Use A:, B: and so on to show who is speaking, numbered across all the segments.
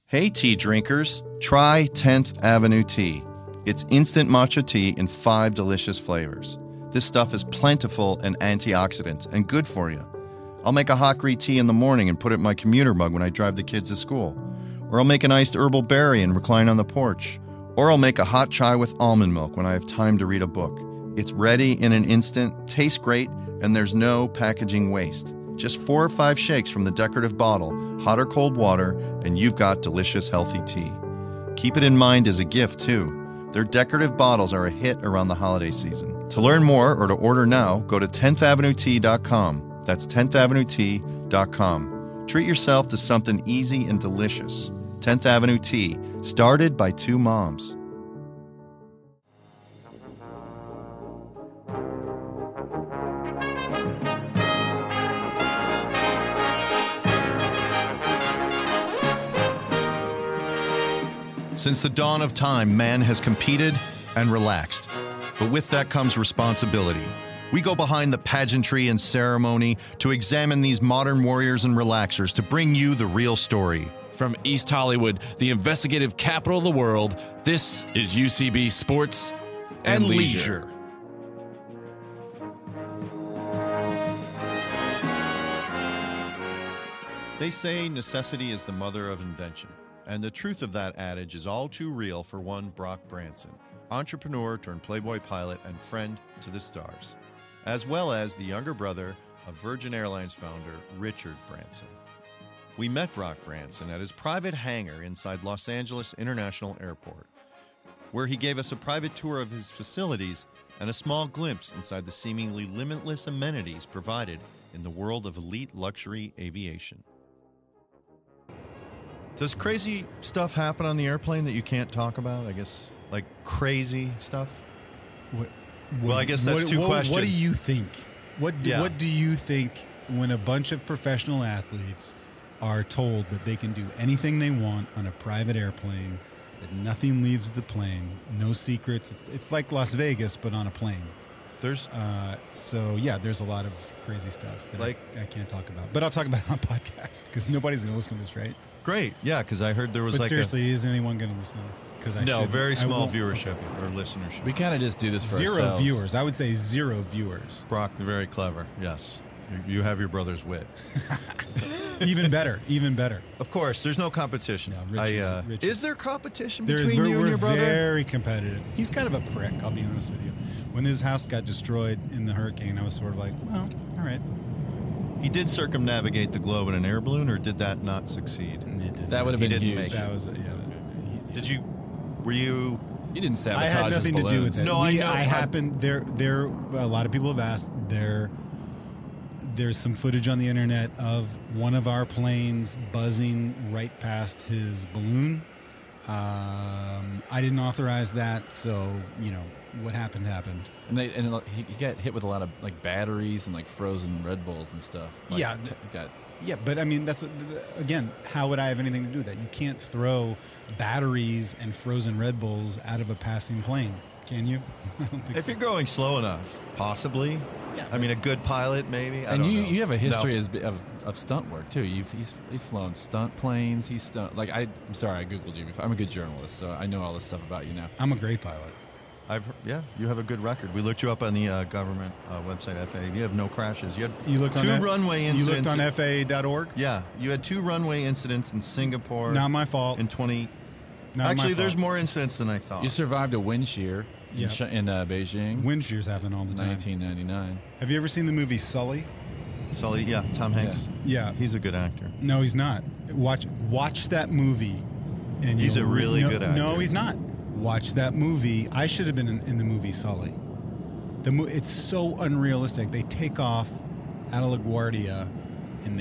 A: Hey tea drinkers, try 10th Avenue Tea. It's instant matcha tea in 5 delicious flavors. This stuff is plentiful in antioxidants and good for you. I'll make a hot green tea in the morning and put it in my commuter mug when I drive the kids to school. Or I'll make an iced herbal berry and recline on the porch. Or I'll make a hot chai with almond milk when I have time to read a book. It's ready in an instant, tastes great, and there's no packaging waste. Just 4 or 5 shakes from the decorative bottle, hot or cold water, and you've got delicious, healthy tea. Keep it in mind as a gift, too. Their decorative bottles are a hit around the holiday season. To learn more or to order now, go to 10thavenuetea.com. That's 10thavenuetea.com. Treat yourself to something easy and delicious. 10th Avenue Tea, started by 2 moms. Since the dawn of time, man has competed and relaxed. But with that comes responsibility. We go behind the pageantry and ceremony to examine these modern warriors and relaxers to bring you the real story.
B: From East Hollywood, the investigative capital of the world, this is UCB Sports and Leisure.
A: They say necessity is the mother of invention. And the truth of that adage is all too real for one Brock Branson, entrepreneur turned Playboy pilot and friend to the stars, as well as the younger brother of Virgin Airlines founder Richard Branson. We met Brock Branson at his private hangar inside Los Angeles International Airport, where he gave us a private tour of his facilities and a small glimpse inside the seemingly limitless amenities provided in the world of elite luxury aviation. Does crazy stuff happen on the airplane that you can't talk about? I guess, like crazy stuff? Well, I guess that's two questions.
C: What do you think? What do you think when a bunch of professional athletes are told that they can do anything they want on a private airplane, that nothing leaves the plane, no secrets? It's like Las Vegas, but on a plane.
A: There's
C: there's a lot of crazy stuff that I can't talk about. But I'll talk about it on a podcast because nobody's going to listen to this, right?
A: Great, yeah, because I heard there was
C: but seriously, isn't anyone going to listen to this?
A: Very small viewership or listenership.
B: We kind of just do this for
C: zero
B: ourselves.
C: Viewers. I would say 0 viewers.
A: Brock, very clever. Yes, you have your brother's wit.
C: Even better.
A: Of course, there's no competition.
C: No, Richard's.
A: Is there competition between you and your brother?
C: We're very competitive. He's kind of a prick, I'll be honest with you. When his house got destroyed in the hurricane, I was sort of like, well, all right.
A: He did circumnavigate the globe in an air balloon, or did that not succeed?
B: That would have been huge.
A: Make
C: that was
A: Did you? Were you?
B: You didn't sabotage.
C: I had nothing to do with it.
A: No, I know.
C: I happened there. A lot of people have asked. There's some footage on the internet of one of our planes buzzing right past his balloon. I didn't authorize that, so what happened.
B: And he got hit with a lot of like batteries and like frozen Red Bulls and stuff. Like,
C: but I mean that's again. How would I have anything to do with that? You can't throw batteries and frozen Red Bulls out of a passing plane, can you? I don't think
A: so. If you're going slow enough, possibly. Yeah, I mean, a good pilot, maybe.
B: And you have a history of stunt work too. He's flown stunt planes. I'm sorry, I googled you before. I'm a good journalist, so I know all this stuff about you now.
C: I'm a great pilot.
A: You have a good record. We looked you up on the government website, FAA. You have no crashes. You looked 2 runway incidents.
C: You looked on FAA.org?
A: Yeah, you had 2 runway incidents in Singapore.
C: Not my fault.
A: Actually, there's more incidents than I thought.
B: You survived a wind shear in Beijing.
C: Wind shears happen all the time.
B: 1999.
C: Have you ever seen the movie Sully?
A: Sully, yeah, Tom Hanks.
C: Yeah.
A: He's a good actor.
C: No, he's not. Watch that movie. And
A: he's a really good actor.
C: No, he's not. Watch that movie. I should have been in the movie Sully. It's so unrealistic. They take off out of LaGuardia, and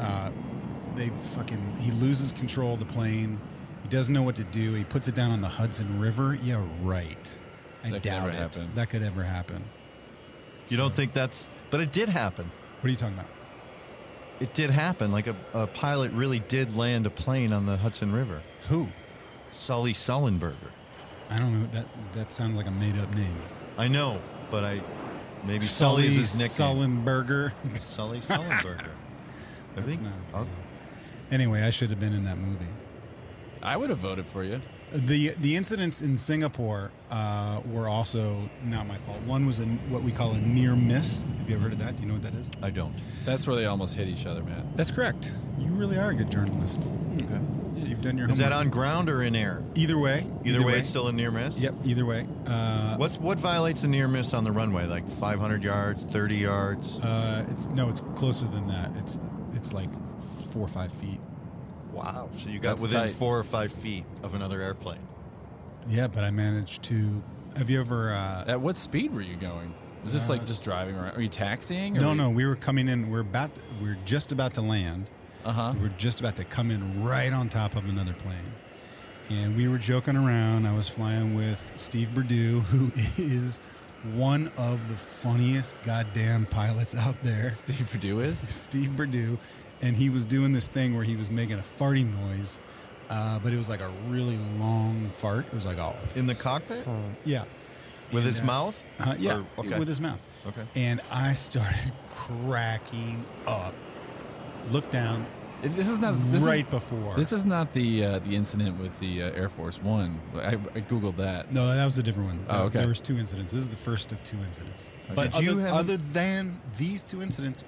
C: he loses control of the plane. He doesn't know what to do. He puts it down on the Hudson River. Yeah, right. I doubt that could ever happen.
A: You don't think that's... But it did happen.
C: What are you talking about?
A: It did happen. Like a pilot really did land a plane on the Hudson River.
C: Who?
A: Sully Sullenberger.
C: I don't know. That sounds like a made-up name.
A: I know, but maybe Sully is his nickname.
C: Sullenberger.
A: Sully Sullenberger.
C: Anyway, I should have been in that movie.
B: I would have voted for you.
C: The incidents in Singapore were also not my fault. One was what we call a near miss. Have you ever heard of that? Do you know what that is?
A: I don't.
B: That's where they almost hit each other, Matt.
C: That's correct. You really are a good journalist.
A: Okay.
C: Yeah, you've done your
A: Is that
C: homework.
A: on ground or in air?
C: Either way.
A: Either way, it's still a near miss?
C: Yep, either way.
A: What violates a near miss on the runway? Like 500 yards, 30 yards?
C: It's closer than that. It's like 4 or 5 feet.
A: Wow. So you got
B: That's
A: within
B: tight.
A: 4 or 5 feet of another airplane.
C: Yeah, but I managed to. Have you ever?
B: At what speed were you going? Was this like just driving around? Are you taxiing? Or
C: No. We were coming in. We're just about to land.
B: Uh-huh.
C: We were just about to come in right on top of another plane, and we were joking around. I was flying with Steve Perdue, who is one of the funniest goddamn pilots out there.
B: Steve Perdue is?
C: Steve Perdue, and he was doing this thing where he was making a farting noise, but it was like a really long fart. It was like, oh,
A: In the cockpit?
C: yeah.
A: With
C: And,
A: his mouth?
C: Yeah,
A: Or- okay.
C: with his mouth.
A: Okay.
C: And I started cracking up. Looked down
B: This is not
C: right before.
B: This is not the incident with the Air Force One. I googled that.
C: No, that was a different one.
B: Oh, okay.
C: There was 2 incidents. This is the first of 2 incidents.
B: Okay.
C: But
A: Did you have-
C: other than these 2 incidents,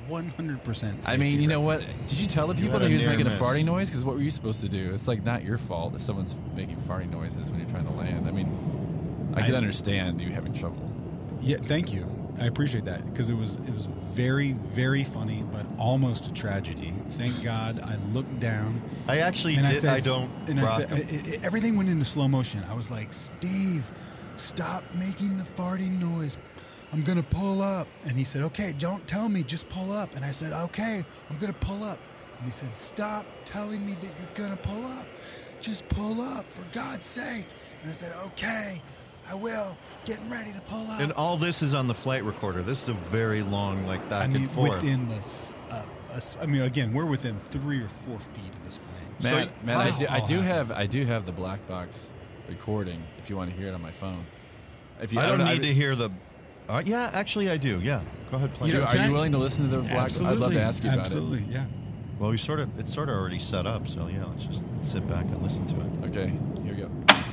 C: 100%.
B: I mean,
C: safety
B: you know
C: record.
B: what? Did you tell the
A: You
B: people
A: had
B: that
A: a
B: he was
A: near
B: making a
A: miss.
B: farting noise? Because what were you supposed to do? It's like not your fault if someone's making farting noises when you're trying to land. I mean, I can understand you having trouble.
C: Yeah, thank you. I appreciate that because it was very, very funny, but almost a tragedy. Thank God I looked down.
A: I actually
C: And
A: did. I don't
C: And I
A: rock
C: said,
A: them.
C: everything went into slow motion. I was like, Steve, stop making the farting noise. I'm going to pull up. And he said, okay, don't tell me, just pull up. And I said, okay, I'm going to pull up. And he said, stop telling me that you're going to pull up. Just pull up, for God's sake. And I said, okay, I will. Getting ready to pull up.
A: And all this is on the flight recorder. This is a very long, like, back and forth.
C: within this, again, we're within 3 or 4 feet of this plane.
B: Matt,
A: So-
B: I do have the black box recording. If you want to hear it on my phone, if you
A: I don't need to hear the... yeah, actually, I do. Yeah. Go ahead, play.
C: You know,
B: Are
C: can
B: you
C: I-
B: willing to listen to the black?
C: Absolutely.
B: I'd love to ask you about
C: Absolutely, yeah.
A: Well, it's sort of already set up, so yeah, let's just sit back and listen to it.
B: it. Okay, here we go.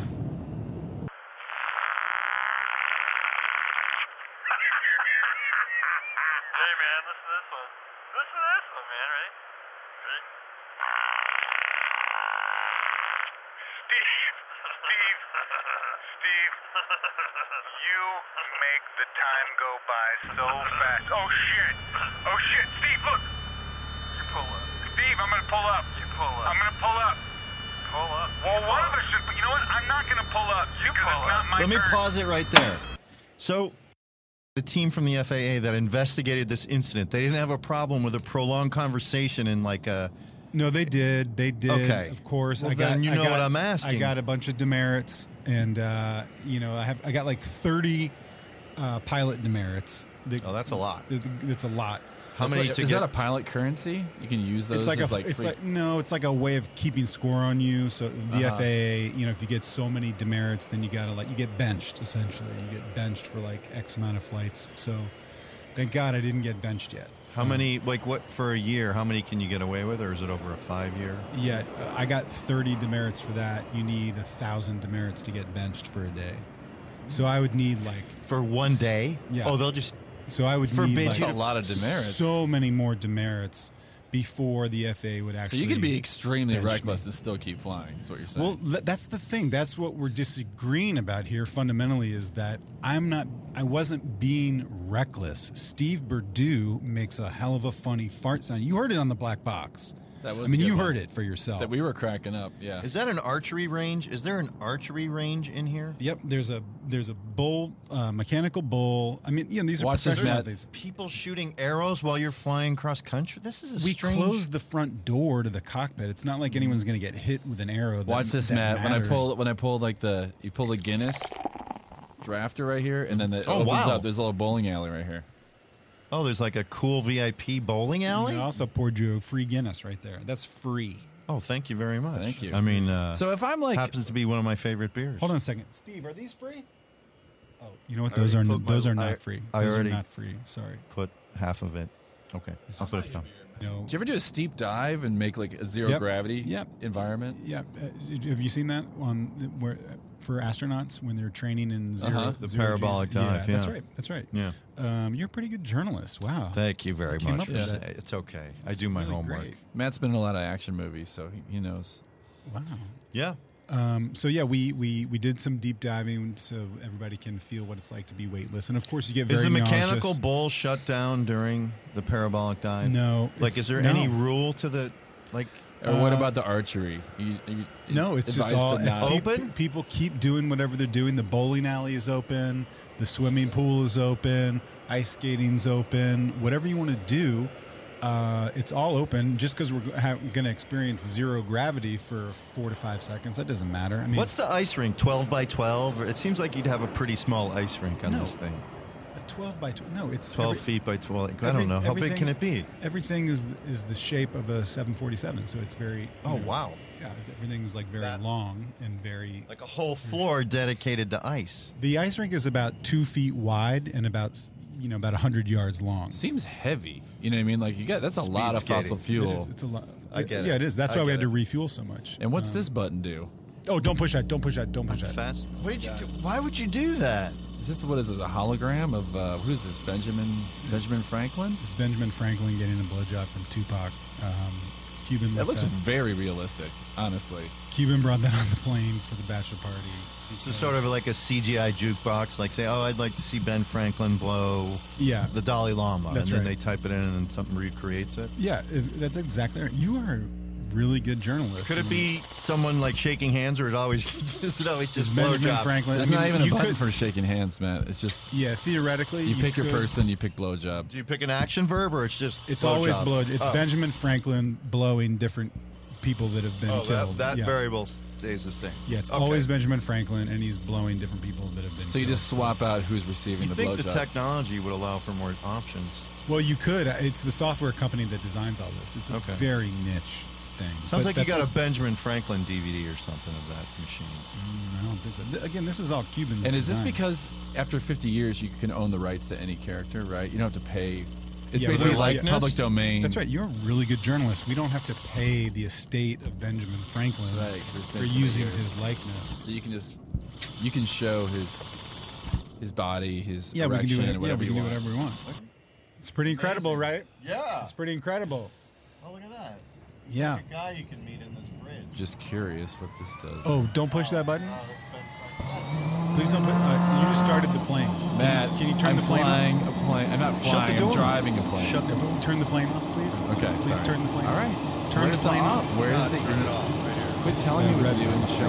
D: Hey man, listen to this one. Listen to this one, man, right? Ready? Steve, you make the time go by so fast. Oh shit, Steve, look. You pull up. Steve, I'm gonna pull up. You pull up. I'm gonna pull up. Pull up. Well, one of us should, but you know what? I'm not gonna pull up. You pull up. It's not my
A: Let me
D: turn.
A: pause it right there. So, the team from the FAA that investigated this incident, they didn't have a problem with a prolonged conversation in like a...
C: No, they did. They did.
A: Okay.
C: Of course.
A: Well, then you know what I'm asking.
C: I got a bunch of demerits, and I got like 30 pilot demerits.
A: Oh, that's a lot.
C: That's a lot.
A: How many to
B: is
A: get...
B: that a pilot currency? You can use those.
C: It's like
B: as free-
C: it's like a way of keeping score on you. So the
B: Uh-huh.
C: FAA, if you get so many demerits, then you get benched essentially. You get benched for like X amount of flights. So thank God I didn't get benched yet.
A: How many, like what, for a year, how many can you get away with, or is it over a 5-year?
C: Yeah, I got 30 demerits for that. You need 1,000 demerits to get benched for a day. So I would need like
A: For one day?
C: Yeah.
A: Oh, they'll just...
C: So I would
A: Forbid
C: need
B: That's
C: like
B: a lot of demerits.
C: so many more demerits before the FAA would
B: So
C: actually.
B: you could be extremely
C: bench me.
B: reckless and still keep flying. Is what you're saying?
C: Well, that's the thing. That's what we're disagreeing about here. Fundamentally, is that I wasn't being reckless. Steve Perdue makes a hell of a funny fart sound. You heard it on the black box.
B: That was
C: I mean,
B: a good
C: you
B: one.
C: heard it for yourself.
B: that we were cracking up. Yeah.
A: Is that an archery range? Is there an archery range in here?
C: Yep. There's a bull, mechanical bull. I mean, these are
B: Watch this,
C: professional
B: Matt.
C: athletes.
A: People shooting arrows while you're flying cross country? This is a
C: We
A: strange...
C: closed the front door to the cockpit. It's not like anyone's going to get hit with an arrow.
B: Watch this,
C: that
B: Matt.
C: matters.
B: When I pull like you pull the Guinness drafter right here, and then it
A: Oh,
B: opens
A: wow.
B: up. There's a little bowling alley right here.
A: Oh, there's like a cool VIP bowling alley?
C: I also poured you a free Guinness right there. That's free.
A: Oh, thank you very much.
B: Thank you.
A: I mean,
B: So if I'm like,
A: happens to be one of my favorite beers.
C: Hold on a second, Steve. Are these free? Oh, you know what?
A: I already put
C: Those
A: my-
C: are
A: I-
C: not free.
A: I
C: Those
A: already-
C: are not free. Sorry.
A: Put half of it. Okay. I'll put it down.
C: You know,
B: Did you ever do a steep dive and make like a zero
C: Yep.
B: gravity
C: Yep.
B: environment?
C: Yeah, have you seen that on where for astronauts when they're training in zero?
B: Uh-huh.
A: The
C: zero
A: parabolic
C: G's?
A: dive,
C: That's
A: yeah.
C: right. That's right.
A: Yeah.
C: You're a pretty good journalist. Wow.
A: Thank you very
C: Came
A: much
C: up
A: for
C: with
A: saying
C: that.
A: it's okay. I do my
C: really
A: homework.
C: great.
B: Matt's been in a lot of action movies, so he knows.
C: Wow.
A: Yeah.
C: So yeah, we did some deep diving so everybody can feel what it's like to be weightless, and of course you get very
A: Is the mechanical
C: nauseous.
A: bowl shut down during the parabolic dive?
C: No,
A: Like,
C: it's-
A: is there
C: no.
A: any rule to the like?
B: Or what about the archery?
C: No, it's just
B: advised
C: all
B: to not-
A: Open?
C: People keep doing whatever they're doing. The bowling alley is open. The swimming pool is open. Ice skating's open. Whatever you want to do, it's all open. Just because we're going to experience zero gravity for 4 to 5 seconds, that doesn't matter. I mean,
A: What's the ice rink? 12 by 12? It seems like you'd have a pretty small ice rink on
C: No.
A: this thing.
C: a 12 by 12? No, it's
A: 12 feet by 12. I don't know. How big can it be?
C: Everything is the shape of a 747, so it's very.
A: Oh, wow.
C: Yeah, everything is like very
A: That-
C: long and very.
A: Like a whole floor dedicated to ice.
C: The ice rink is about 2 feet wide and about 100 yards long.
B: Seems heavy. You know what I mean? Like that's a
A: Speed
B: lot of
A: skating.
B: fossil
C: It
B: fuel.
C: is. It's a lot.
A: I get it.
C: Yeah, it is. That's
A: I
C: why we
A: get
C: had to
A: it.
C: refuel so much.
B: And what's this button do?
C: Oh, don't push that! Don't push that! Don't push that!
A: Fast. Why would you do that?
B: What is this? A hologram of who's this? Benjamin Franklin?
C: It's Benjamin Franklin getting a blowjob from Tupac. Cuban.
B: That
C: left
B: looks very realistic, honestly.
C: Cuban brought that on the plane for the bachelor party.
A: So sort of like a CGI jukebox, like say, oh, I'd like to see Ben Franklin blow
C: Yeah,
A: the Dalai Lama,
C: That's
A: and then
C: right.
A: they type it in and something recreates it.
C: yeah, that's exactly right. You are a really good journalist.
A: Could it be someone like shaking hands, or is it always just
C: Benjamin
A: blowjob?
C: Franklin?
B: There's
C: I mean,
B: not even a
C: you
B: button
C: could-
B: for shaking hands, man. It's just
C: Yeah, theoretically,
B: you pick your
C: could-
B: person, you pick blowjob.
A: Do you pick an action verb, or it's just
C: It's
A: blowjob?
C: always blow. It's
A: Oh.
C: Benjamin Franklin blowing different people that have been
A: Oh,
C: killed.
A: that
C: yeah.
A: variable stays the same.
C: Yeah, it's
A: Okay.
C: always Benjamin Franklin, and he's blowing different people that have been.
B: So you
C: killed.
B: just swap out who's receiving
A: You
B: the
A: think the
B: blowjob.
A: technology would allow for more options?
C: Well, you could. It's the software company that designs all this. It's a
A: Okay.
C: very niche thing.
A: Sounds
C: But
A: like you
C: that's
A: got a
C: what-
A: Benjamin Franklin DVD or something of that machine.
C: I don't think so. Again, this is all Cubans.
B: And is this
C: design.
B: because after 50 years you can own the rights to any character, right? You don't have to pay. It's
C: Yeah,
B: basically
A: their
B: like
A: likeness?
B: public domain.
C: That's right. You're a really good journalist. We don't have to pay the estate of Benjamin Franklin
B: Right, 'cause it's
C: for
B: been so
C: using
B: years.
C: his likeness.
B: So you can show his body, his
C: Yeah, we can
B: erection,
C: do whatever,
B: whatever
C: we can
B: you
C: do
B: want.
C: whatever we want. It's pretty incredible, right?
A: Yeah.
C: It's pretty incredible.
A: Oh, look at that.
C: Yeah.
A: A guy you can meet in this bridge.
B: Just curious what this does.
C: Oh, don't push that button.
A: Oh, that's Ben Franklin.
C: Please don't put. You just started the plane.
B: Matt,
C: can you turn
B: I'm
C: the plane
B: flying
C: off?
B: a plane. I'm not
A: Shut
B: flying.
A: the door.
B: I'm driving a plane.
A: Shut the door.
C: Turn the plane off, please.
B: Okay,
C: Please
B: sorry.
C: turn the plane
B: All
C: off.
B: right.
C: Turn
B: Where's
C: the plane off.
B: Where's the
A: turn it off right here.
B: Quit telling me what to do in the show.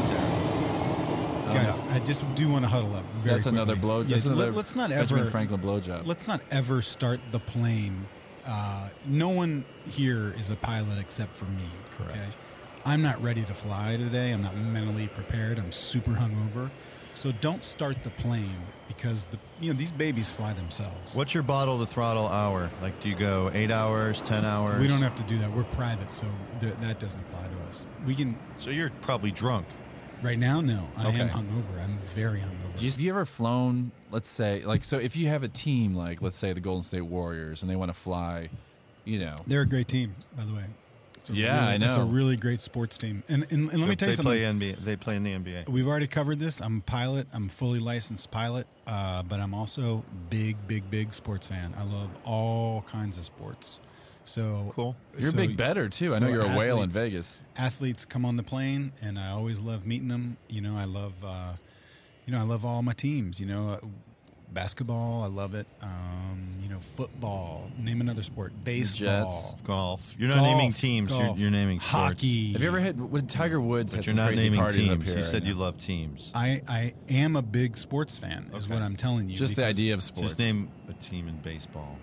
C: Guys, I just do want to huddle up. Very
B: That's another
C: quickly.
B: blow.
C: Yeah,
B: That's another
C: let's not
B: Benjamin
C: ever.
B: Franklin blowjob.
C: Let's not ever start the plane. No one here is a pilot except for me. Okay, I'm not ready to fly today. I'm not mentally prepared. I'm super hungover. So don't start the plane because these babies fly themselves.
A: What's your bottle to throttle hour? Like, do you go 8 hours, 10 hours?
C: We don't have to do that. We're private, so that doesn't apply to us. We can
A: So you're probably drunk.
C: right now. No, I
A: Okay.
C: am hungover. I'm very hungover.
B: Have you ever flown, let's say, so if you have a team, like, let's say the Golden State Warriors, and they want to fly,
C: They're a great team, by the way. It's a
B: Yeah, I know.
C: It's a really great sports team. And let me tell you something.
A: They play in the NBA.
C: We've already covered this. I'm a pilot. I'm a fully licensed pilot, but I'm also big sports fan. I love all kinds of sports. So
A: Cool.
B: you're a
C: so-
B: big bettor, too. I know
C: so
B: you're a whale in
C: athletes-
B: Vegas.
C: Athletes come on the plane, and I always love meeting them. I love, I love all my teams. Basketball, I love it. Football. Name another sport. Baseball.
A: Golf. You're not
C: Golf,
A: naming teams.
C: golf,
A: You're naming sports.
C: hockey.
B: Have you ever had, when Tiger Woods
A: But
B: had
A: you're
B: some
A: not
B: crazy
A: naming
B: parties up
A: teams.
B: here
A: You said
B: right
A: you
B: now.
A: love teams.
C: I am a big sports fan, is
A: Okay.
C: what I'm telling you.
B: Just the
C: because,
B: idea of sports.
A: Just name a team in baseball.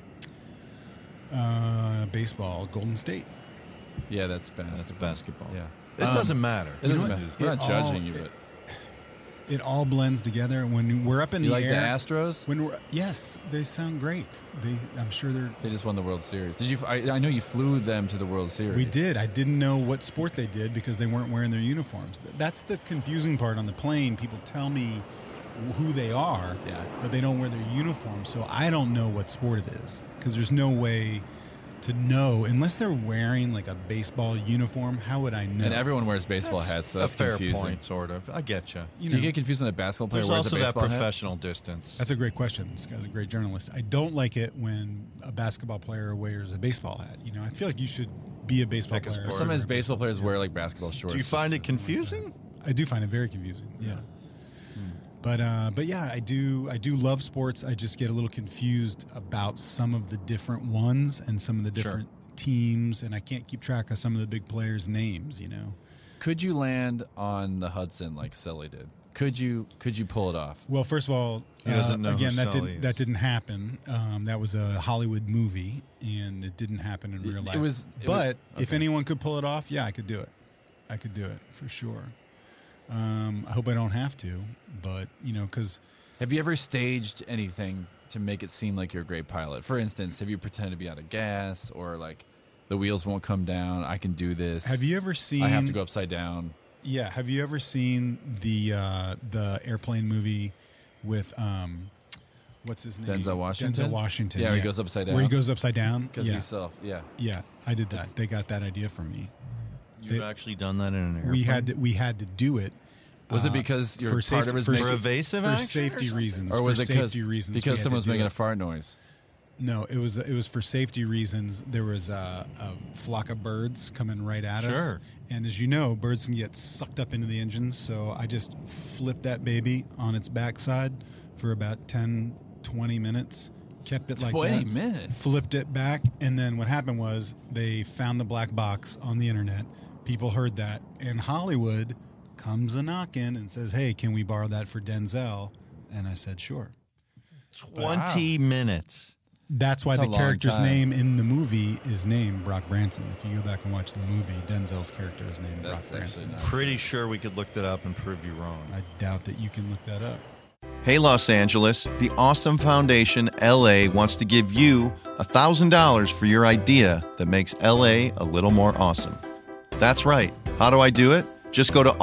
C: Baseball, Golden State.
B: Yeah, that's basketball.
A: That's basketball.
B: Yeah.
A: It doesn't matter.
B: It doesn't
C: know
B: matter.
C: what?
B: We're not
C: It
B: judging
C: all-
B: you, but
C: It all blends together when we're up in
B: you
C: the
B: like
C: air.
B: the Astros?
C: When we're yes, they sound great. I'm sure they're.
B: They just won the World Series. Did you? I know you flew them to the World Series.
C: We did. I didn't know what sport they did because they weren't wearing their uniforms. That's the confusing part on the plane. People tell me who they are,
B: Yeah.
C: but they don't wear their uniform, so I don't know what sport it is because there's no way to know, unless they're wearing like a baseball uniform, how would I know?
B: And everyone wears baseball hats, so that's
A: a fair
B: confusing.
A: point, sort of. I get you.
C: You
B: Do
C: know,
B: you get confused when the basketball player
A: There's
B: wears
A: also
B: a
A: that
B: baseball hat?
A: professional distance.
C: that's a great question. This guy's a great journalist. I don't like it when a basketball player wears a baseball hat. You know, I feel like you should be a baseball
A: Pick a
C: player.
A: sport.
B: Sometimes baseball players wear like basketball shorts.
A: Do you find it confusing?
C: I do find it very confusing. Yeah. But yeah, I do love sports. I just get a little confused about some of the different ones and some of the different teams, and I can't keep track of some of the big players' names. You know.
B: Could you land on the Hudson like Sully did? Could you pull it off?
C: Well, first of all,
A: He doesn't know who
C: again,
A: Sully
C: that
A: is.
C: didn't happen. That was a Hollywood movie, and it didn't happen in real life. But if anyone could pull it off, yeah, I could do it. I could do it for sure. I hope I don't have to, but you know, because
B: Have you ever staged anything to make it seem like you're a great pilot? For instance, have you pretended to be out of gas, or like the wheels won't come down? I can do this.
C: have you ever seen?
B: I have to go upside down.
C: Yeah, have you ever seen the airplane movie with what's his name?
B: Denzel Washington?
C: Denzel Washington.
B: Yeah, where he goes upside down.
C: Where he goes upside down.
B: Because
C: Yeah,
B: he's self. Yeah.
C: yeah, I did that. They got that idea from me.
A: You've actually done that in an airplane?
C: We had to do it.
B: Was it because you're part of his
A: for
B: making,
A: evasive
C: for
A: action
C: safety
A: or
C: reasons?
B: or was
C: for
B: it
C: safety reasons? we
B: because
C: had
B: someone's
C: to do
B: making
C: it.
B: a fart noise?
C: No, it was for safety reasons. There was a flock of birds coming right at us.
A: Sure.
C: And as you know, birds can get sucked up into the engine. So I just flipped that baby on its backside for about 10, 20 minutes. Kept it like
B: 20
C: that.
B: minutes?
C: Flipped it back. And then what happened was they found the black box on the internet. People heard that. And Hollywood comes a knocking and says, hey, can we borrow that for Denzel? And I said, sure.
A: 20 minutes.
C: That's why
B: That's a
C: the
B: long
C: character's
B: time.
C: name in the movie is named Brock Branson. If you go back and watch the movie, Denzel's character is named
B: That's
C: Brock
B: actually
C: Branson.
B: not.
A: Pretty sure we could look that up and prove you wrong.
C: I doubt that you can look that up.
A: Hey, Los Angeles, the Awesome Foundation LA wants to give you $1,000 for your idea that makes LA a little more awesome. That's right. How do I do it? Just go to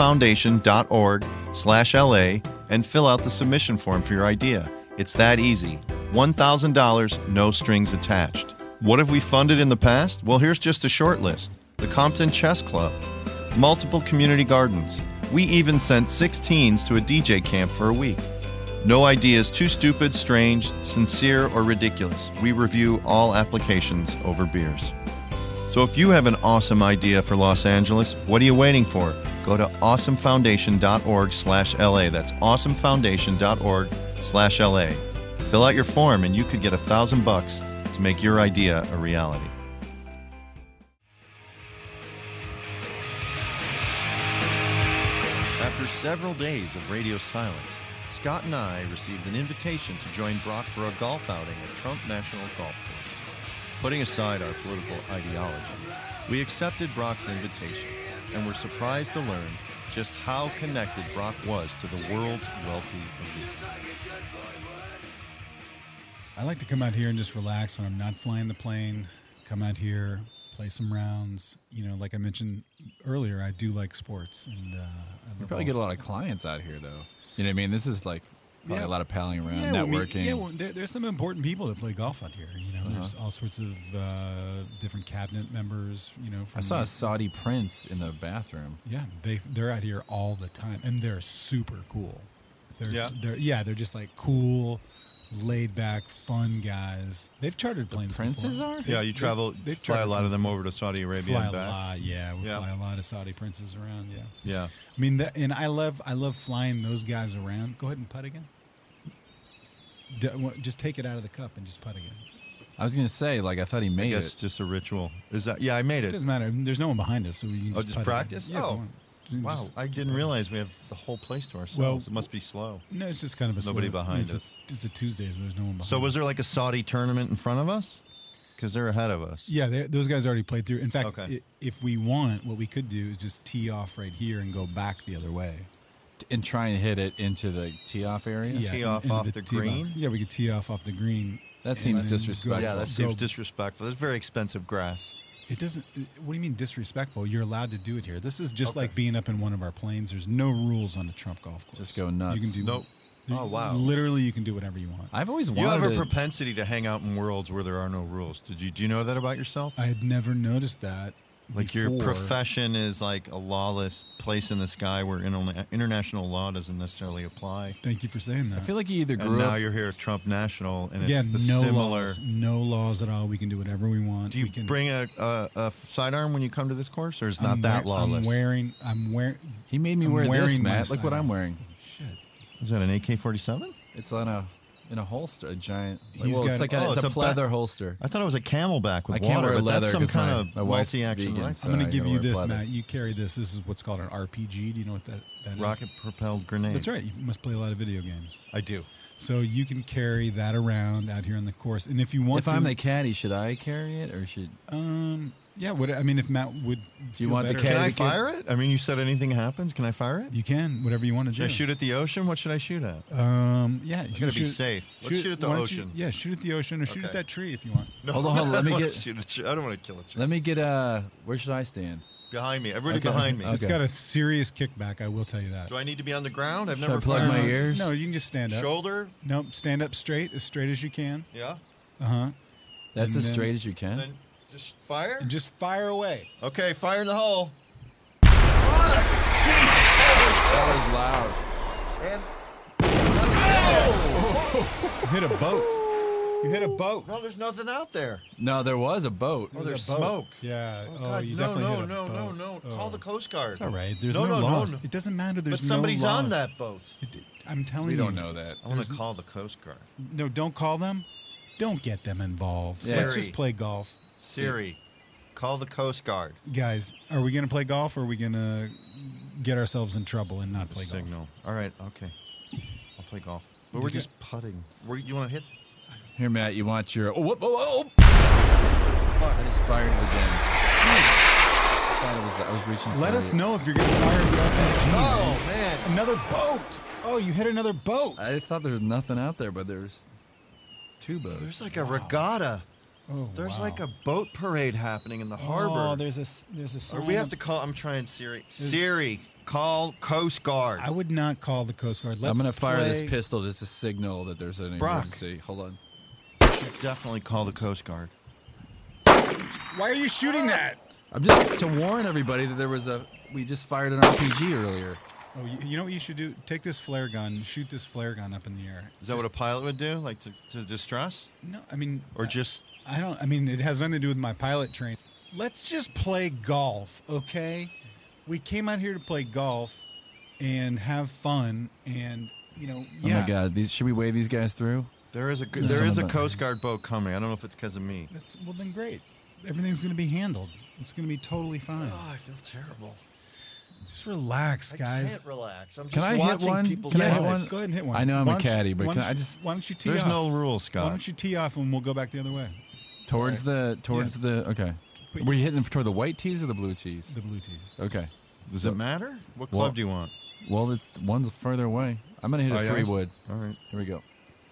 A: awesomefoundation.org/LA and fill out the submission form for your idea. It's that easy. $1,000, no strings attached. What have we funded in the past? Well, here's just a short list. The Compton Chess Club, multiple community gardens. We even sent 6 teens to a DJ camp for a week. No idea is too stupid, strange, sincere, or ridiculous. We review all applications over beers. So if you have an awesome idea for Los Angeles, what are you waiting for? Go to awesomefoundation.org/LA. That's awesomefoundation.org/LA. Fill out your form and you could get $1,000 to make your idea a reality. After several days of radio silence, Scott and I received an invitation to join Brock for a golf outing at Trump National Golf Course. Putting aside our political ideologies, we accepted Brock's invitation and were surprised to learn just how connected Brock was to the world's wealthy elite.
C: I like to come out here and just relax when I'm not flying the plane. Come out here, play some rounds. You know, like I mentioned earlier, I do like sports, and I
B: You probably get a lot of clients out here, though. You know what I mean? This is like probably a lot of palling around, networking.
C: There's some important people that play golf out here. You know, there's all sorts of different cabinet members. You know, from
B: I saw a Saudi prince in the bathroom.
C: Yeah, they're out here all the time, and they're super cool. They're just like cool, laid back, fun guys. They've chartered planes.
B: Princes
C: before.
B: are?
A: Yeah, you travel,
C: They've
A: fly a
C: chartered
A: lot of
C: planes.
A: them over to Saudi Arabia
C: Fly
A: and
C: a
A: back.
C: lot, yeah. We
A: Yeah.
C: fly a lot of Saudi princes around, yeah.
A: Yeah.
C: I mean, and I love flying those guys around. Go ahead and putt again. Just take it out of the cup and just putt again.
B: I was going to say, like, I thought he
A: I
B: made
A: guess
B: it.
A: just a ritual. Is that? Yeah, I made
C: It
A: it.
C: doesn't matter. There's no one behind us, so we can
A: Oh,
C: just
A: just
C: putt
A: practice?
C: Again. Yeah,
A: Oh.
C: come on.
A: Wow,
C: Just-
A: I didn't realize we have the whole place to ourselves.
C: Well-
A: it must be slow.
C: No, it's just kind of a
A: Nobody
C: slow-
A: behind
C: it's
A: us.
C: It's a Tuesday, so there's no one behind.
A: So was
C: us.
A: there like a Saudi tournament in front of us? Because they're ahead of us.
C: Yeah, those guys already played through. In fact,
A: Okay.
C: if we want, what we could do is just tee off right here and go back the other way.
B: And try and hit it into the tee-off area?
C: Yeah,
A: Tee off
C: into
A: off the
C: tee box.
A: green?
C: Yeah, we could tee off the green.
B: That seems
C: and then
B: disrespectful.
A: Yeah, that
C: go-
A: seems disrespectful. That's very expensive grass.
C: It doesn't. What do you mean disrespectful? You're allowed to do it here. This is just
A: Okay.
C: like being up in one of our planes. There's no rules on the Trump golf course.
B: Just go nuts.
C: You can do
A: Nope. Oh, wow.
C: Literally, you can do whatever you want.
B: I've always
A: You have
B: wanted
A: a
B: to.
A: propensity to hang out in worlds where there are no rules. Do you know that about yourself?
C: I had never noticed that.
A: Like your
C: before.
A: profession is like a lawless place in the sky where international law doesn't necessarily apply.
C: Thank you for saying that.
B: I feel like you either
A: And
B: grew
A: now
B: up.
A: you're here at Trump National, and
C: Again,
A: it's the
C: no
A: similar.
C: laws. No laws at all. We can do whatever we want.
A: Do you
C: we can,
A: bring a sidearm when you come to this course, or is not
C: I'm
A: that
C: wear-
A: lawless?
C: I'm wearing.
B: He made me
C: I'm
B: wear this,
C: wearing my
B: Matt. Look what
C: sidearm.
B: I'm wearing.
C: Shit.
A: Is that an AK-47?
B: It's in a holster, a giant.
C: He's
B: Well,
C: got-
B: it's like
A: oh,
B: it's
A: it's
B: a
A: a
B: pleather holster.
A: I thought it was a Camelback with
B: I can't
A: water,
B: wear
A: but
B: leather
A: that's some
B: 'cause
A: kind
B: my
A: of
B: wife's
A: multi-action
B: vegan,
A: rifle.
B: so
C: I'm going
B: I
C: to give
B: gotta
C: you
B: wear
C: this,
B: pleather.
C: Matt. You carry this. This is what's called an RPG. Do you know what that is?
A: Rocket-propelled grenade.
C: That's right. You must play a lot of video games.
A: I do.
C: So you can carry that around out here on the course. And if you want
B: If
C: to.
B: I'm the caddy, should I carry it or should?
C: Yeah, I mean, if Matt would.
B: you
C: feel
B: want the
C: better,
A: Can I
B: Caddy,
A: fire it? I mean, you said anything happens. Can I fire it?
C: You can, whatever you want to
A: Should I
C: do.
A: shoot at the ocean? What should I shoot at?
C: Yeah, you
A: gotta
C: can
A: be safe. Let's shoot at the
C: why don't you-
A: ocean.
C: Yeah, shoot at the ocean or shoot at
A: Okay.
C: that tree if you want.
A: No,
B: Hold on, let me
A: I don't
B: get-
A: wanna shoot a tree. I don't want to kill a tree.
B: Let me get where should I stand?
A: Behind me. Everybody
B: Okay.
A: behind me.
B: Okay.
C: It's got a serious kickback, I will tell you that.
A: Do I need to be on the ground? I've
B: Should
A: never
B: I plug
A: fired
B: my
A: on-
B: ears?
C: No, you can just stand up.
A: Shoulder?
C: No, stand up straight as you can.
A: Yeah.
C: Uh-huh.
B: That's
C: And
B: as
C: then-
B: straight as you can.
A: Then just fire?
C: And just fire away.
A: Okay, fire in the hole.
B: That was loud.
C: You hit a boat. You hit a boat.
A: No, there's nothing out there.
B: No, there was a boat.
A: Oh, there's
C: a boat.
A: smoke.
C: Yeah.
A: Oh,
C: Oh,
A: God,
C: you
A: no,
C: definitely
A: no,
C: hit a
A: no,
C: boat.
A: no.
C: Oh.
A: Call the Coast Guard.
C: It's all right. There's
A: No,
C: no,
A: no,
C: laws.
A: no.
C: It doesn't matter. There's
A: But somebody's
C: no laws.
A: on that boat.
C: I'm telling
B: We
C: you.
B: don't know that.
A: I want to call the Coast Guard.
C: No, don't call them. Don't get them involved.
B: Yeah.
C: Let's
A: Siri.
C: just play golf.
A: Siri, call the Coast Guard.
C: Guys, are we going to play golf or are we going to get ourselves in trouble and not play golf?
A: Signal. All right, okay. I'll play golf. But
C: You
A: we're
C: get-
A: just putting. You want to hit?
B: Here, Matt, you want your? Oh, whoop, oh, oh.
A: Fuck.
B: I just fired it again. I was reaching.
C: Let
B: for
C: us
B: it.
C: know if you're going to fire the RPG.
A: Oh, man.
C: Another boat. Oh, you hit another boat.
B: I thought there was nothing out there, but there's two boats.
A: There's like a regatta.
C: Oh,
A: There's
C: wow.
A: like a boat parade happening in the harbor.
C: Oh, there's a
A: Or
C: sign
A: we have
C: up-
A: to call. I'm trying Siri. Siri, call Coast Guard.
C: I would not call the Coast Guard. Let's
B: I'm going to fire
C: play-
B: this pistol just to signal that there's an
A: Brock.
B: emergency. Hold on.
A: Definitely call the Coast Guard.
C: Why are you shooting that?
B: I'm just to warn everybody that there was we just fired an RPG earlier.
C: Oh, you know what you should do? Take this flare gun, shoot this flare gun up in the air.
A: Is that what a pilot would do? Like to distress?
C: No, I mean,
A: Or just.
C: I don't. I mean, it has nothing to do with my pilot training. Let's just play golf, okay? We came out here to play golf and have fun, and
B: Oh
C: yeah.
B: my God! Should we wave these guys through?
A: There is a
B: There's
A: there is a
B: someone
A: Coast Guard boat coming. I don't know if it's because of me.
C: Well, then great. Everything's going to be handled. It's going to be totally fine.
A: Oh, I feel terrible.
C: Just relax,
A: I
C: guys.
A: can't relax. I'm just
B: Can I hit
A: watching
B: one?
A: people's
B: Can I hit
A: lives.
B: one?
C: Go ahead and hit one.
B: I know I'm
C: Why
B: a
C: don't you-
B: caddy, but
C: why
B: can
C: don't
B: I
C: you-
B: just
C: Why don't you tee
A: There's
C: off?
A: no rules,
C: Why
A: Scott.
C: don't you tee off and we'll go back the other way?
B: towards the okay?
C: Put
B: Were you hitting toward the white tees or the blue tees?
C: The blue tees.
B: Okay.
A: Does it matter? What club
B: Well-
A: do you want?
B: Well, it's one's further away. I'm gonna hit
A: Oh,
B: a
A: yeah?
B: 3-wood.
A: All right.
B: Here we go.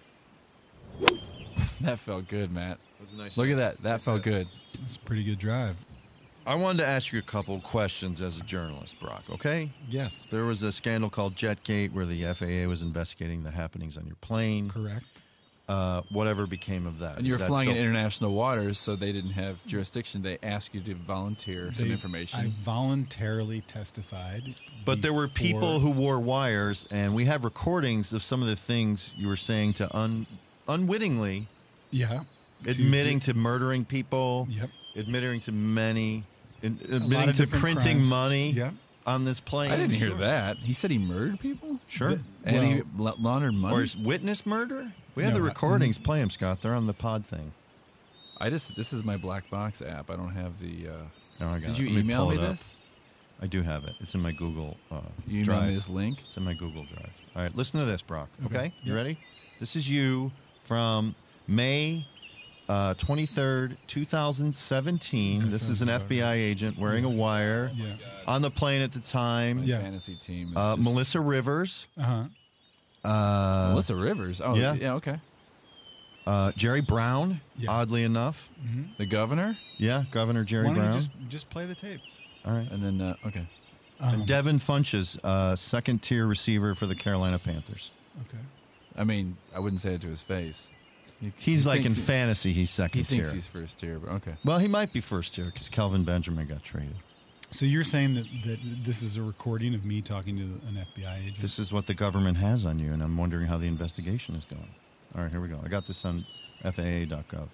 B: That felt good, Matt.
A: That was a nice
B: Look
A: hit.
B: at that. That
A: Nice
B: felt
A: hit.
B: good.
C: That's a pretty good drive.
A: I wanted to ask you a couple questions as a journalist, Brock, okay?
C: Yes.
A: There was a scandal called Jetgate where the FAA was investigating the happenings on your plane.
C: Correct.
A: Whatever became of that?
B: And you
A: Is
B: were
A: that
B: flying in
A: still-
B: international waters, so they didn't have jurisdiction. They asked you to volunteer some
C: I
B: information.
C: voluntarily testified.
A: But there were
C: before-
A: people who wore wires, and we have recordings of some of the things you were saying to unwittingly
C: Yeah.
A: admitting to murdering people,
C: Yep.
A: admitting to many, admitting
C: of
A: to
C: different
A: printing
C: crimes.
A: money
C: Yep.
A: on this plane.
B: I didn't hear
A: Sure.
B: that. He said he murdered people?
A: Sure.
B: And he laundered money?
A: Or is witness murder? We have
C: No,
A: the recordings. Play them, Scott. They're on the pod thing.
B: This is my black box app. I don't have the.
A: Oh, I got
B: Did
A: it.
B: you
A: Let me
B: email
A: pull
B: me
A: it up.
B: this?
A: I do have it. It's in my Google
B: You
A: Drive.
B: emailed me this link?
A: It's in my Google Drive. All right, listen to this, Brock. Okay? You
C: Yep.
A: ready? This is you from May 23rd, 2017.
C: That
A: This is
C: sounds
A: an
C: about
A: FBI agent wearing a wire
C: Yeah.
A: on the plane at the time.
B: My
C: Yeah.
B: fantasy team. Is just-
A: Melissa Rivers.
C: Uh-huh.
B: Melissa Rivers. Oh,
A: yeah.
B: yeah, okay.
A: Jerry Brown,
C: Yeah.
A: oddly enough.
B: The governor?
A: Yeah, Governor Jerry
C: Why don't
A: Brown.
C: you just play the tape?
A: All right.
B: And then, okay.
A: And Devin Funches, second-tier receiver for the Carolina Panthers.
C: Okay.
B: I mean, I wouldn't say it to his face.
A: He's
B: He
A: like in
B: thinks
A: fantasy, he's second
B: he thinks
A: tier.
B: he's first tier, but okay.
A: Well, he might be first tier because Kelvin Benjamin got traded.
C: So you're saying that this is a recording of me talking to an FBI agent?
A: This is what the government has on you, and I'm wondering how the investigation is going. All right, here we go. I got this on FAA.gov.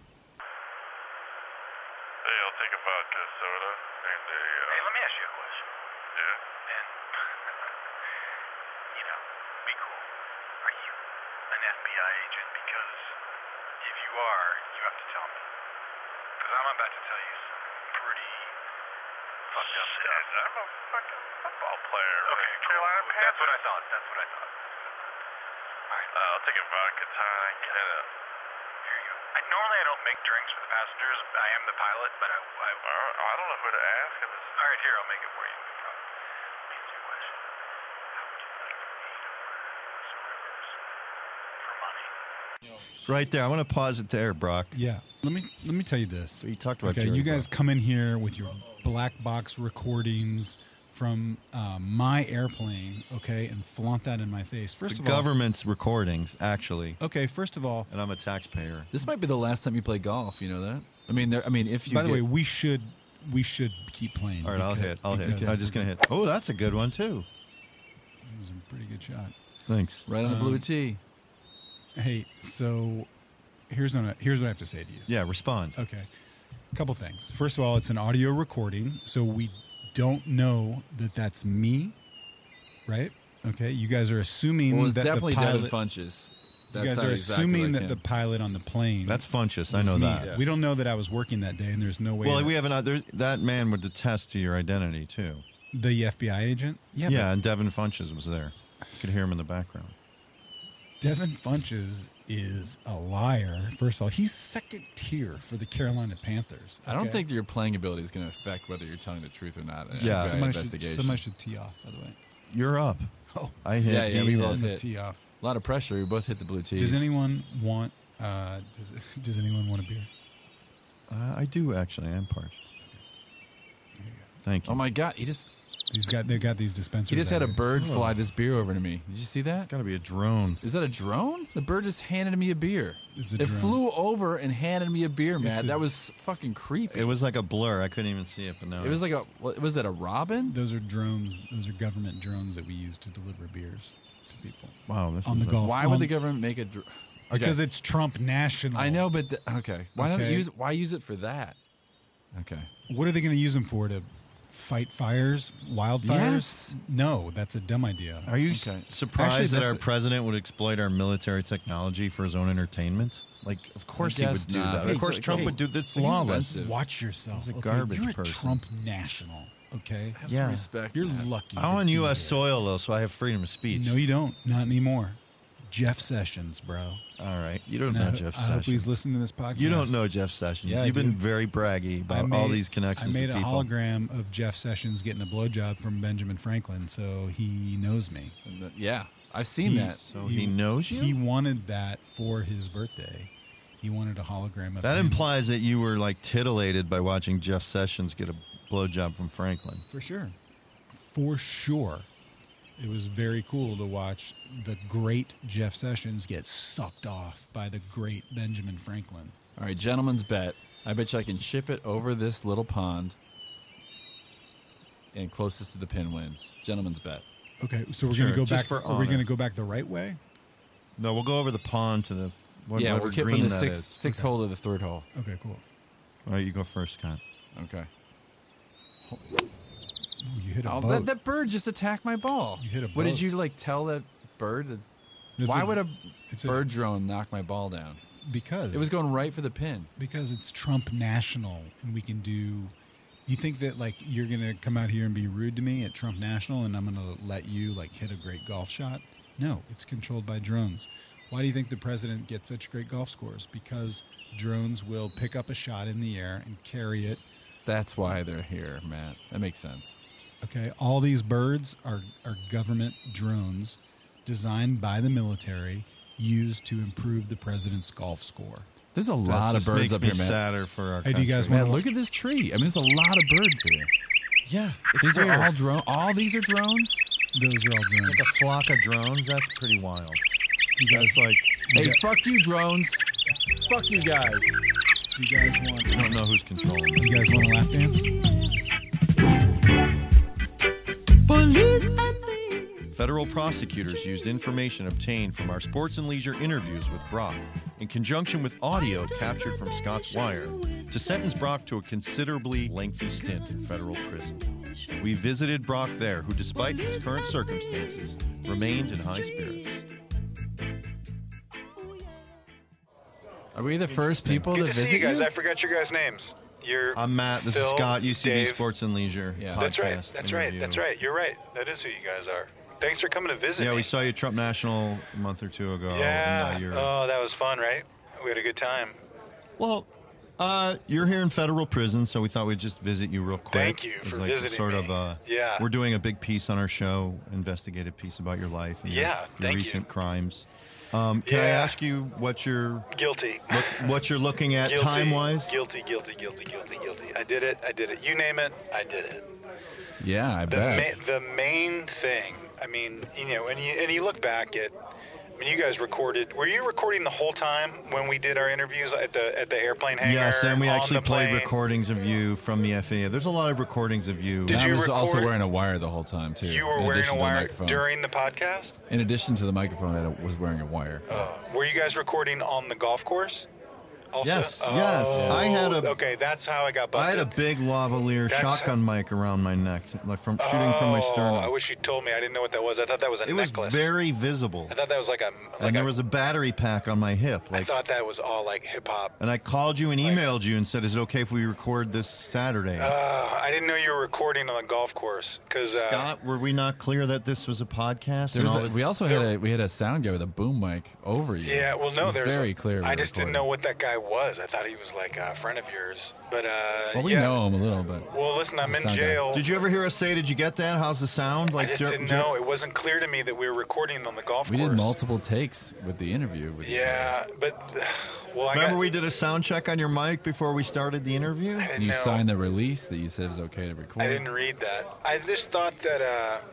E: Hey, I'll take a vodka soda and a.
D: Hey, let me ask you a question.
E: Yeah.
D: And, be cool. Are you an FBI agent? Because if you are, you have to tell me. Because I'm about to tell you some pretty fucked up
E: Shit,
D: stuff.
E: I'm a fucking football player.
D: Okay, cool.
E: Carolina
D: That's
E: Panthers.
D: what I thought. That's what I thought. All right.
E: I'll take a vodka tonic and a.
D: Here you go. Normally I don't make drinks for the passengers. I am the pilot, but I
E: I don't know who to ask. If it's
D: all right, here, I'll make it for you. No problem. Let me ask you a question. How would you like for me to wear some rivers for money?
A: Right there. I want to pause it there, Brock.
C: Yeah. Let me tell you this.
A: So you talked about
C: Okay,
A: Jerry
C: you guys
A: Brock.
C: come in here with your black box recordings from my airplane, okay, and flaunt that in my face. First
A: The
C: of all,
A: government's recordings, actually,
C: okay. First of all,
A: and I'm a taxpayer.
B: This might be the last time you play golf. You know that? I mean, if you.
C: by the
B: get-
C: way, we should keep playing.
A: All right, I'll
C: because
A: hit. I'm just going to hit. Oh, that's a good one, too.
C: It was a pretty good shot.
A: Thanks.
B: right on the blue tee.
C: Hey, so here's what I have to say to you.
A: Yeah, respond.
C: Okay. A couple things. First of all, it's an audio recording, so we don't know that that's me, right? Okay. You guys are assuming
B: Well, it's
C: that
B: definitely
C: the
B: Devin
C: pilot.
B: Funches.
C: You
B: That
C: guys
B: sounded
C: are
B: exactly
C: assuming
B: like
C: that the
B: him.
C: pilot on the plane.
A: That's Funchess. I
C: was
A: know
C: me.
A: that.
B: Yeah.
C: We don't know that I was working that day, and there's no way.
A: Well,
C: that,
A: we have that man would attest to your identity, too.
C: the FBI agent. Yeah.
A: Yeah, and Devin Funches was there. You could hear him in the background.
C: But Devin Funches is a liar. First of all, he's second tier for the Carolina Panthers.
B: I don't
C: okay?
B: think your playing ability is going to affect whether you're telling the truth or not. in an
A: Yeah.
B: FBI
C: somebody should tee off. By the way.
A: You're up.
C: Oh,
A: I hit.
B: Yeah,
A: he
B: we
A: hit.
B: both
C: I'm gonna
B: hit.
C: tee off.
B: A lot of pressure. We both hit the blue tee.
C: Does anyone want? Does anyone want a beer?
A: I do, actually. I am parched. Thank you.
B: Oh my God!
C: They've got these dispensers.
B: He just
C: out
B: had a
C: here.
B: bird fly this beer over to me. Did you see that?
A: It's got to be a drone.
B: Is that a drone? The bird just handed me a beer.
C: It's a
B: It
C: drone.
B: flew over and handed me a beer, Matt.
C: a-
B: That was fucking creepy.
A: It was like a blur. I couldn't even see it, but now
B: It was like a. Was it a robin?
C: Those are drones. Those are government drones that we use to deliver beers to people.
A: wow. This
C: on
A: is
C: the
A: a-
C: golf.
B: Why would the government make a?
C: Because it's Trump national.
B: I know, but okay. Why not
C: Okay.
B: use? Why use it for that? Okay.
C: What are they going to use them for? To fight fires, wildfires?
B: Yes.
C: No, that's a dumb idea.
A: Are you
B: Okay.
A: surprised
C: Actually,
A: that
C: that's
A: our president would exploit our military technology for his own entertainment? Like, of course he would
B: guess
A: do
B: not.
A: that.
B: Hey,
A: Of course
B: so-
A: Trump
B: hey,
A: would do this.
B: he's
A: Flawless.
B: expensive.
C: Watch yourself.
A: He's a
C: okay?
A: garbage
C: You're a
A: person.
C: Trump national. Okay,
B: Have
A: Yeah.
B: some respect.
C: you're
B: Matt.
C: lucky.
A: I'm
C: to
A: on
C: be
A: U.S.
C: here.
A: soil, though, so I have freedom of speech.
C: No, you don't. Not anymore. Jeff Sessions, bro.
A: All right. You don't
C: And
A: know Jeff
C: I hope he's
A: Sessions.
C: listening to this podcast.
A: You don't know Jeff Sessions.
C: Yeah, I
A: You've been
C: do.
A: very braggy about all these connections
C: I made
A: to
C: a
A: people.
C: hologram of Jeff Sessions getting a blowjob from Benjamin Franklin, so he knows me.
B: Yeah, I've seen that.
A: So he knows you?
C: He wanted that for his birthday. He wanted a hologram of
A: That
C: him.
A: implies that you were like titillated by watching Jeff Sessions get a blowjob from Franklin.
C: For sure. For sure. It was very cool to watch the great Jeff Sessions get sucked off by the great Benjamin Franklin.
B: All right, gentleman's bet. I bet you I can ship it over this little pond, and closest to the pin wins. Gentleman's bet.
C: Okay, so we're
A: Sure,
C: going to go
A: just
C: back.
A: for
C: Are we
A: honor.
C: going to go back the right way?
A: No, we'll go over the pond to the
B: Yeah,
A: whatever
B: we'll hit
A: green
B: from the
A: that
B: sixth
A: is.
B: hole to the third hole.
C: Okay, cool.
A: All right, you go first, Scott.
B: Okay.
C: Ooh, you hit a
B: Oh,
C: boat.
B: that bird just attacked my ball.
C: You hit a
B: What did
C: boat.
B: you like? Tell that bird?
C: It's
B: Why would a
C: it's a-
B: bird drone knock my ball down?
C: Because
B: It was going right for the pin.
C: because it's Trump National, and we can do. You think that like you're gonna come out here and be rude to me at Trump National, and I'm gonna let you like hit a great golf shot? No, it's controlled by drones. Why do you think the president gets such great golf scores? Because drones will pick up a shot in the air and carry it.
B: That's why they're here, Matt. That makes sense.
C: Okay, all these birds are government drones designed by the military, used to improve the president's golf score.
B: There's a
A: That
B: lot of
A: just
B: birds
A: makes
B: up
A: me
B: here, Matt.
A: sadder for our
C: Hey, do you guys
A: country.
C: wanna-
B: Man, look at this tree. I mean, there's a lot of birds here.
A: Yeah,
B: These
A: weird.
B: are all drones. All these are drones.
C: Those are all drones.
A: like a flock of drones. That's pretty wild.
C: You guys
A: That's like,
B: Hey, fuck you, drones. Fuck you guys.
C: do you guys want?
A: I don't know who's controlling this.
C: You guys want a lap dance?
A: Federal prosecutors used information obtained from our sports and leisure interviews with Brock, in conjunction with audio captured from Scott's Wire, to sentence Brock to a considerably lengthy stint in federal prison. We visited Brock there, who, despite his current circumstances, remained in high spirits.
B: Are we the first people to
D: Good to see
B: visit
D: you guys.
B: you?
D: I forgot your guys' names.
A: I'm Matt. This is
D: Phil,
A: Scott, UCB
D: Dave.
A: Sports and Leisure
B: Yeah.
A: podcast.
D: That's right.
A: interview.
D: That's right. You're right. That is who you guys are. Thanks for coming to visit
A: Yeah,
D: me.
A: we saw you at Trump National a month or two ago.
D: Yeah.
A: And,
D: Oh, that was fun, right? We had a good time.
A: well, you're here in federal prison, so we thought we'd just visit you real quick.
D: Thank you
A: It's
D: for
A: like
D: visiting
A: sort
D: me.
A: of
D: Yeah.
A: We're doing a big piece on our show, investigative piece about your life and
D: Yeah,
A: your
D: thank
A: recent
D: you.
A: crimes. Can I
D: Yeah.
A: ask you what you're
D: Guilty.
A: looking at
D: Guilty.
A: time wise?
D: Guilty. I did it. You name it, I did it.
B: Yeah, I bet.
D: The main thing, I mean, you know, and you look back at, I mean, you guys recorded. Were you recording the whole time when we did our interviews at the airplane hangar?
A: Yes, and we
D: on
A: actually
D: the
A: played
D: plane?
A: recordings of you from the FAA. There's a lot of recordings of you.
D: Did
B: I
D: you
B: was also
D: record-
B: wearing a wire the whole time, too.
D: You were
B: in
D: wearing
B: addition
D: a
B: to the
D: wire
B: microphones.
D: during the podcast.
B: In addition to the microphone, I was wearing a wire.
D: Were you guys recording on the golf course? Also?
A: Yes, yes. I had a-
D: Okay, that's how I got busted.
A: I had a big lavalier
D: That's-
A: shotgun mic around my neck, like from shooting from my sternum.
D: I wish you told me. I didn't know what that was. I thought that was a
A: It was
D: necklace.
A: very visible.
D: I thought that was like a.
A: And there was a battery pack on my hip.
D: I
A: Like,
D: thought that was all like hip hop.
A: and I called you and emailed you and said, "Is it okay if we record this Saturday?"
D: I didn't know you were recording on the golf course because
A: Scott, were we not clear that this was a podcast?
B: There
A: and
B: was
A: all
B: a,
A: that-
B: we also had a sound guy with a boom mic over you.
D: Yeah, well, no,
B: it was
D: there's
B: very clear.
D: I just didn't know what that guy was. I thought he was like a friend of yours, but
B: Well, we
D: yeah.
B: know him a little bit.
D: Well, listen, I'm
B: He's a
D: in
B: sound guy.
D: jail.
A: Did you ever hear us say? Did you get that? How's the sound?
D: I just didn't know. It wasn't clear to me that we were recording on the golf
B: We
D: course.
B: did multiple takes with the interview. With
D: Yeah, but well, I
A: Remember
D: got,
A: we did a sound check on your mic before we started the interview?
D: I
B: And
D: didn't
B: you
D: know.
B: signed the release that you said it was okay to record.
D: I didn't read that. I just thought that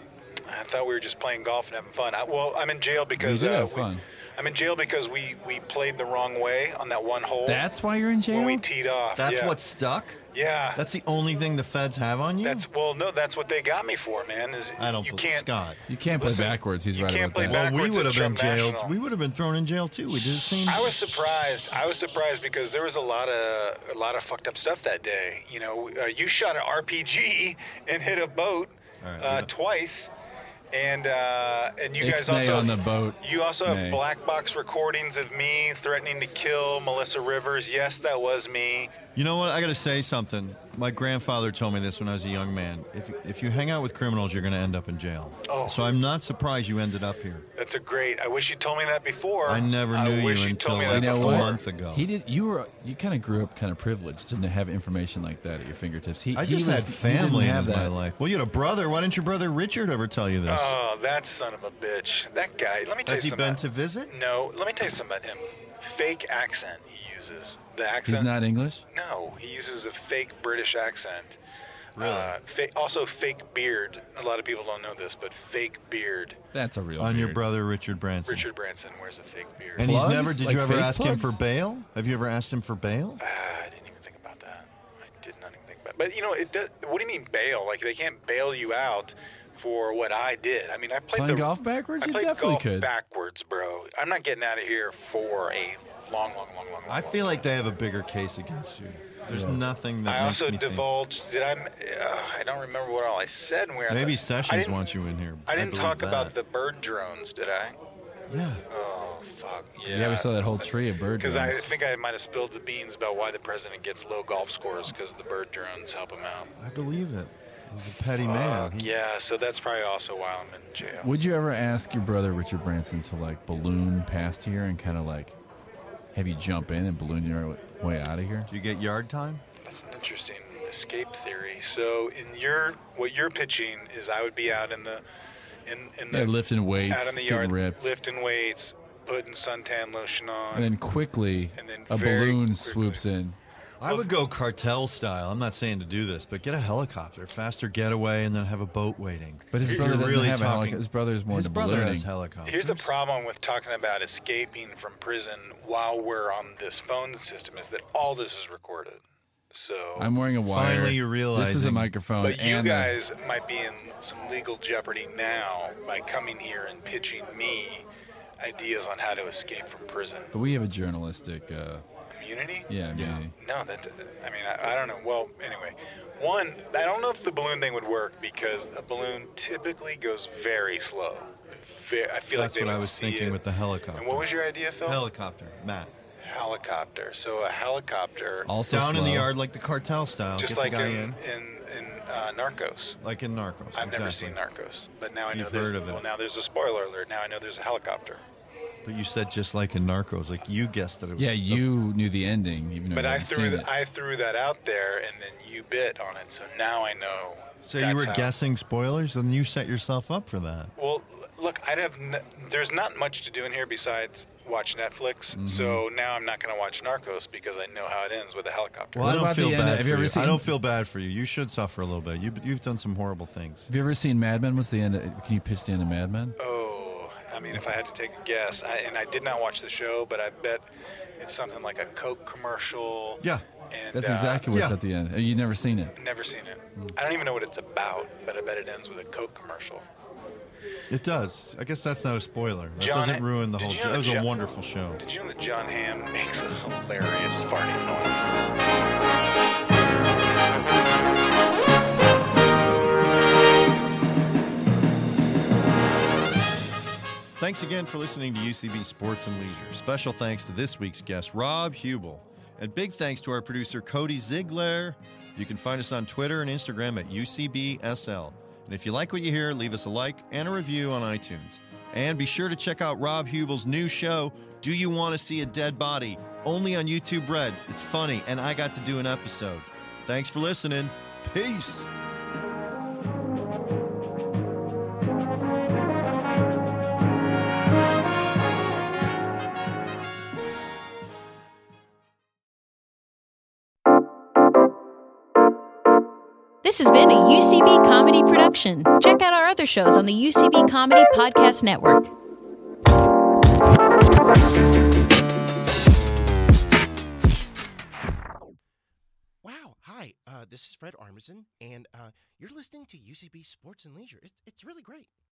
D: I thought we were just playing golf and having fun. I'm in jail because
B: We did have fun.
D: I'm in jail because we played the wrong way on that one hole.
B: That's why you're in jail?
D: when we teed off.
A: That's
D: yeah.
A: what stuck?
D: Yeah.
A: That's the only thing the feds have on you?
D: That's what they got me for, man. Is
A: I don't
D: you
A: believe
D: can't.
A: Scott.
B: You can't play
D: Listen,
B: backwards. He's
D: you
B: right
D: can't
B: about
D: play
B: that.
D: back-
A: Well, we
D: backwards
A: would have
D: at
A: been
D: Trump
A: jailed.
D: National.
A: We would have been thrown in jail too. We did the same.
D: I was surprised. Because there was a lot of fucked up stuff that day. You know, you shot an RPG and hit a boat
A: All right, we don't-
D: twice, and you guys
B: Ixnay
D: also
B: on the boat.
D: You also have
B: Nay.
D: black box recordings of me threatening to kill Melissa Rivers. Yes, that was me.
A: You know what? I got to say something. My grandfather told me this when I was a young man. If you hang out with criminals, you're going to end up in jail.
D: Oh.
A: So I'm not surprised you ended up here.
D: That's a great. I wish you told me that before.
A: I never knew
D: wish
A: you
D: told
A: until
D: me
A: like
D: that
B: You know
A: a
B: what?
A: month ago.
B: He did. You kind of grew up kind of privileged to have information like that at your fingertips.
A: I just had
B: he
A: family
B: didn't
A: in
B: have
A: my
B: that.
A: life. Well, you had a brother. Why didn't your brother Richard ever tell you this?
D: Oh, that son of a bitch. That guy. Let me tell
A: Has he
D: you
A: been
D: something.
A: to visit?
D: No, let me tell you something about him. Fake accent he uses. The accent.
B: He's not English.
D: No, he uses a fake British accent.
A: Really?
D: Also fake beard. A lot of people don't know this, but fake beard.
B: That's a real.
A: On your
B: beard.
A: brother Richard Branson.
D: Richard Branson wears a fake beard.
A: And he's
B: Plugs?
A: never. Did
B: Like
A: you ever
B: face
A: ask him
B: plugs?
A: for bail? Have you ever asked him for bail?
D: I didn't even think about that. I did not even think about it. But, you know, it does, what do you mean bail? Like, they can't bail you out for what I did. I mean, I played
B: Playing golf backwards,
D: I
B: you
D: played
B: definitely
D: golf
B: could.
D: backwards, bro. I'm not getting out of here for a long.
A: I feel like they have a bigger case against you. There's nothing that
D: I
A: makes
D: also
A: me think.
D: divulged. I don't remember what all I said. And where
A: Maybe
D: I
A: Sessions
D: didn't-
A: wants you in here.
D: I didn't
A: believe
D: talk
A: that.
D: about the bird drones, did I?
A: Yeah.
D: Oh, fuck.
B: Yeah, we saw that whole tree of bird
D: Because I
B: drones.
D: think I might have spilled the beans about why the president gets low golf scores because the bird drones help him out.
A: I believe it. He's a petty man. He-
D: Yeah, so that's probably also why I'm in jail.
B: Would you ever ask your brother Richard Branson to like balloon past here and kind of like have you jump in and balloon your way out of here?
A: Do you get yard time?
D: That's an interesting escape theory. So what you're pitching is I would be out in the
B: Yeah, lifting weights,
D: out in the
B: getting
D: yard,
B: ripped,
D: lifting weights, putting suntan lotion on,
B: and then quickly
D: And then
B: a
D: very
B: balloon
D: quickly.
B: swoops in.
A: I would go cartel style. I'm not saying to do this, but get a helicopter, faster getaway, and then have a boat waiting.
B: But his
A: If
B: brother
A: you're
B: doesn't
A: really
B: have a
A: talking-
B: helicopter. His brother's more
A: His
B: into
A: brother
B: ballooning.
A: has helicopters.
D: Here's the problem with talking about escaping from prison while we're on this phone system is that all this is recorded. So
B: I'm wearing a wire.
A: Finally, you're
B: This is a
A: realizing-
B: microphone.
D: but you
B: and
D: guys might be in some legal jeopardy now by coming here and pitching me ideas on how to escape from prison.
B: but we have a journalistic.
D: Immunity?
B: Yeah, immunity.
D: No, I don't know. Well, anyway, one, I don't know if the balloon thing would work because a balloon typically goes very slow. I feel
A: That's
D: like they
A: what I
D: would
A: was
D: see
A: thinking
D: it.
A: with the helicopter.
D: And what was your idea, Phil?
A: Helicopter, Matt.
D: Helicopter. So a helicopter,
B: Also
A: Down in
B: slow.
A: the yard like the cartel style.
D: just
A: Get
D: like
A: the guy
D: in
A: in.
D: Narcos.
A: Like in Narcos,
D: I've
A: exactly.
D: never seen Narcos, but now I know
A: You've
D: there's,
A: heard of it.
D: Well, now there's a spoiler alert. Now I know there's a helicopter.
A: But you said just like in Narcos, like you guessed that it was.
B: Yeah, you knew the ending, even though
D: But
B: you
D: I
B: hadn't seen it.
D: threw that out there, and then you bit on it. So now I know.
A: So
D: that's
A: you were
D: how-
A: guessing spoilers, and you set yourself up for that.
D: Well, look, there's not much to do in here besides watch Netflix. So now I'm not going to watch Narcos because I know how it ends with a helicopter.
A: Well,
B: What
A: I don't
B: about
A: feel
B: the end?
A: bad
B: Have
A: for
B: you ever
A: you.
B: seen-
A: I don't feel bad for you. You should suffer a little bit. You've done some horrible things.
B: Have you ever seen Mad Men? What's the end? Can you pitch the end of Mad Men?
D: Oh, I mean, if I had to take a guess, and I did not watch the show, but I bet it's something like a Coke commercial.
A: Yeah.
D: And,
B: That's exactly what's
A: yeah.
B: at the end. You've never seen it.
D: Never seen it. I don't even know what it's about, but I bet it ends with a Coke commercial.
A: It does. I guess that's not a spoiler. That
D: John,
A: doesn't ruin the
D: did
A: whole.
D: you know
A: That was a
D: John-
A: wonderful show.
D: Did you know that John Hamm makes a hilarious farting noise?
A: Thanks again for listening to UCB Sports and Leisure. Special thanks to this week's guest, Rob Hubel. And big thanks to our producer, Cody Ziegler. You can find us on Twitter and Instagram at UCBSL. And if you like what you hear, leave us a like and a review on iTunes. And be sure to check out Rob Hubel's new show, Do You Want to See a Dead Body? Only on YouTube Red. It's funny, and I got to do an episode. Thanks for listening. Peace.
F: This has been a UCB comedy production. Check out our other shows on the UCB Comedy Podcast Network.
G: Wow, hi, this is Fred Armisen, and you're listening to UCB Sports and Leisure. It's really great.